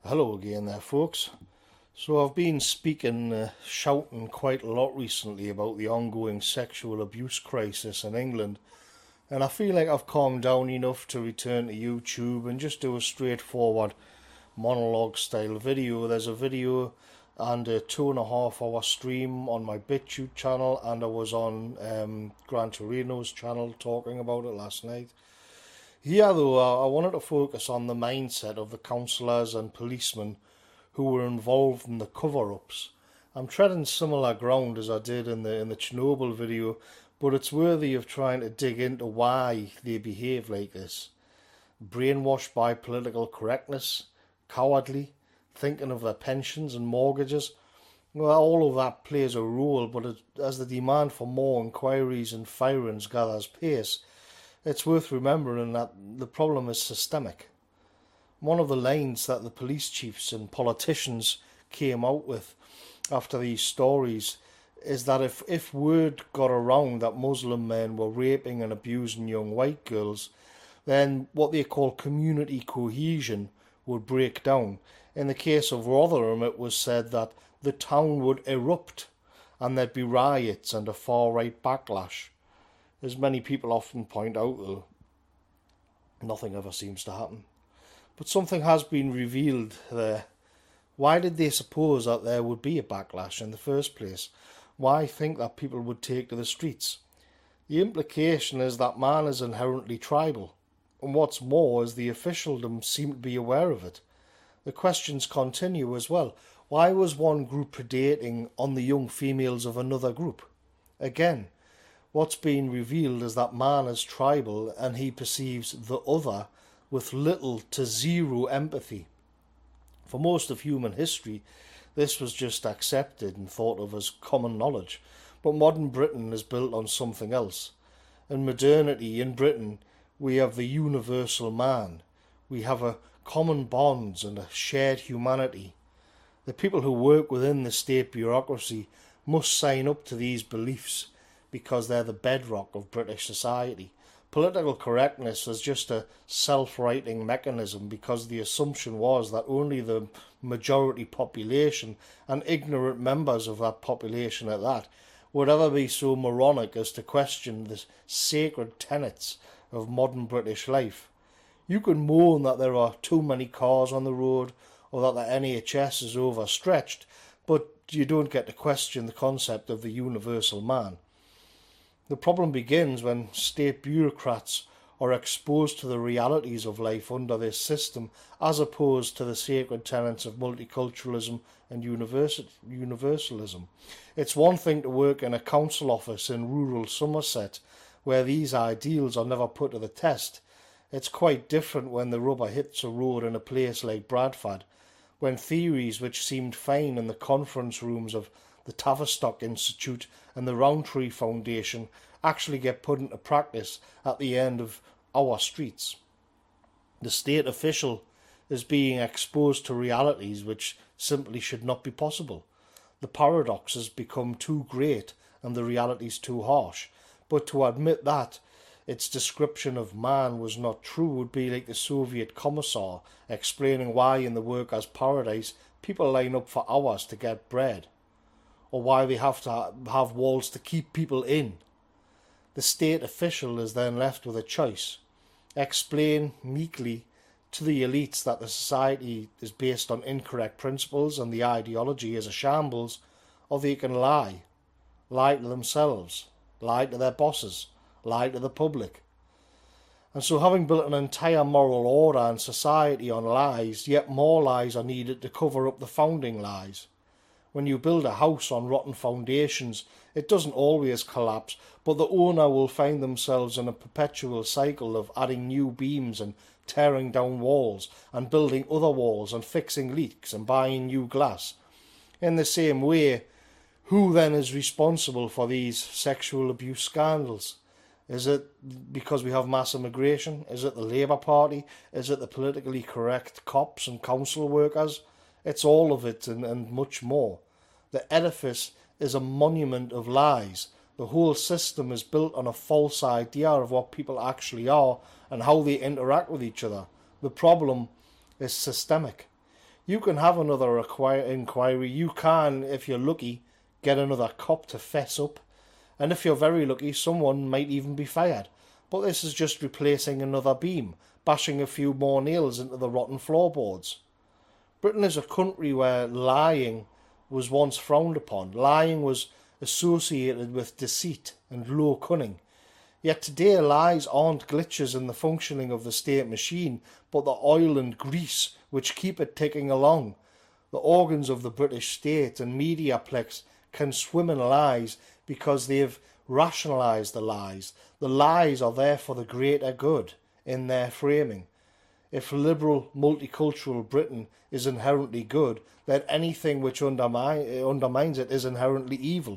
Hello again there, folks. So I've been shouting quite a lot recently about the ongoing sexual abuse crisis in England, and I feel like I've calmed down enough to return to YouTube and just do a straightforward monologue style video. There's a video and a 2.5 hour stream on my BitChute channel, and I was on Gran Torino's channel talking about it last night. Here, though, I wanted to focus on the mindset of the councillors and policemen who were involved in the cover-ups. I'm treading similar ground as I did in the Chernobyl video, but it's worthy of trying to dig into why they behave like this. Brainwashed by political correctness, cowardly, thinking of their pensions and mortgages. Well, all of that plays a role, but as the demand for more inquiries and firings gathers pace, it's worth remembering that the problem is systemic. One of the lines that the police chiefs and politicians came out with after these stories is that if word got around that Muslim men were raping and abusing young white girls, then what they call community cohesion would break down. In the case of Rotherham, it was said that the town would erupt and there'd be riots and a far-right backlash. As many people often point out, though, nothing ever seems to happen. But something has been revealed there. Why did they suppose that there would be a backlash in the first place? Why think that people would take to the streets? The implication is that man is inherently tribal, and what's more is the officialdom seem to be aware of it. The questions continue as well. Why was one group predating on the young females of another group? Again, what's being revealed is that man is tribal and he perceives the other with little to zero empathy. For most of human history, this was just accepted and thought of as common knowledge. But modern Britain is built on something else. In modernity, in Britain, we have the universal man. We have a common bonds and a shared humanity. The people who work within the state bureaucracy must sign up to these beliefs, because they're the bedrock of British society. Political correctness is just a self-righting mechanism because the assumption was that only the majority population, and ignorant members of that population at that, would ever be so moronic as to question the sacred tenets of modern British life. You can moan that there are too many cars on the road or that the NHS is overstretched, but you don't get to question the concept of the universal man. The problem begins when state bureaucrats are exposed to the realities of life under this system as opposed to the sacred tenets of multiculturalism and universalism. It's one thing to work in a council office in rural Somerset where these ideals are never put to the test. It's quite different when the rubber hits a road in a place like Bradford, when theories which seemed fine in the conference rooms of the Tavistock Institute and the Rowntree Foundation actually get put into practice at the end of our streets. The state official is being exposed to realities which simply should not be possible. The paradoxes become too great and the realities too harsh. But to admit that its description of man was not true would be like the Soviet commissar explaining why in the workers' paradise people line up for hours to get bread, or why they have to have walls to keep people in. The state official is then left with a choice. Explain meekly to the elites that the society is based on incorrect principles and the ideology is a shambles, or they can lie to themselves, lie to their bosses, lie to the public. And so, having built an entire moral order and society on lies, yet more lies are needed to cover up the founding lies. When you build a house on rotten foundations, it doesn't always collapse, but the owner will find themselves in a perpetual cycle of adding new beams and tearing down walls and building other walls and fixing leaks and buying new glass. In the same way, who then is responsible for these sexual abuse scandals? Is it because we have mass immigration? Is it the Labour Party? Is it the politically correct cops and council workers? It's all of it and much more. The edifice is a monument of lies. The whole system is built on a false idea of what people actually are and how they interact with each other. The problem is systemic. You can have another inquiry. You can, if you're lucky, get another cop to fess up. And if you're very lucky, someone might even be fired. But this is just replacing another beam, bashing a few more nails into the rotten floorboards. Britain is a country where lying was once frowned upon. Lying was associated with deceit and low cunning. Yet today lies aren't glitches in the functioning of the state machine, but the oil and grease which keep it ticking along. The organs of the British state and mediaplex can swim in lies because they've rationalised the lies. The lies are there for the greater good in their framing. If liberal, multicultural Britain is inherently good, then anything which undermines it is inherently evil.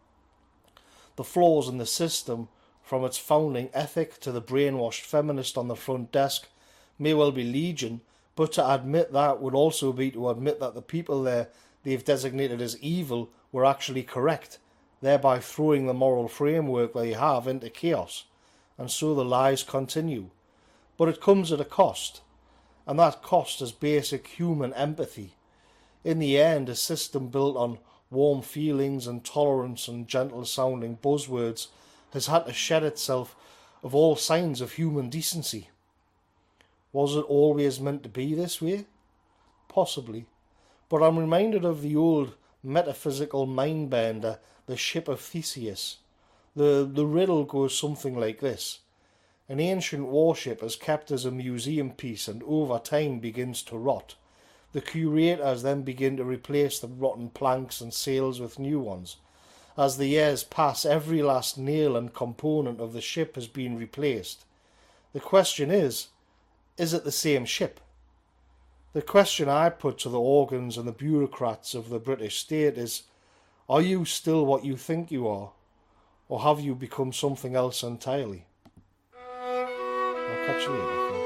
The flaws in the system, from its founding ethic to the brainwashed feminist on the front desk, may well be legion, but to admit that would also be to admit that the people they've designated as evil were actually correct, thereby throwing the moral framework they have into chaos. And so the lies continue. But it comes at a cost, and that cost is basic human empathy. In the end, a system built on warm feelings and tolerance and gentle-sounding buzzwords has had to shed itself of all signs of human decency. Was it always meant to be this way? Possibly. But I'm reminded of the old metaphysical mind-bender, the Ship of Theseus. The riddle goes something like this. An ancient warship is kept as a museum piece and over time begins to rot. The curators then begin to replace the rotten planks and sails with new ones. As the years pass, every last nail and component of the ship has been replaced. The question is it the same ship? The question I put to the organs and the bureaucrats of the British state is, are you still what you think you are? Or have you become something else entirely? I'll catch you later.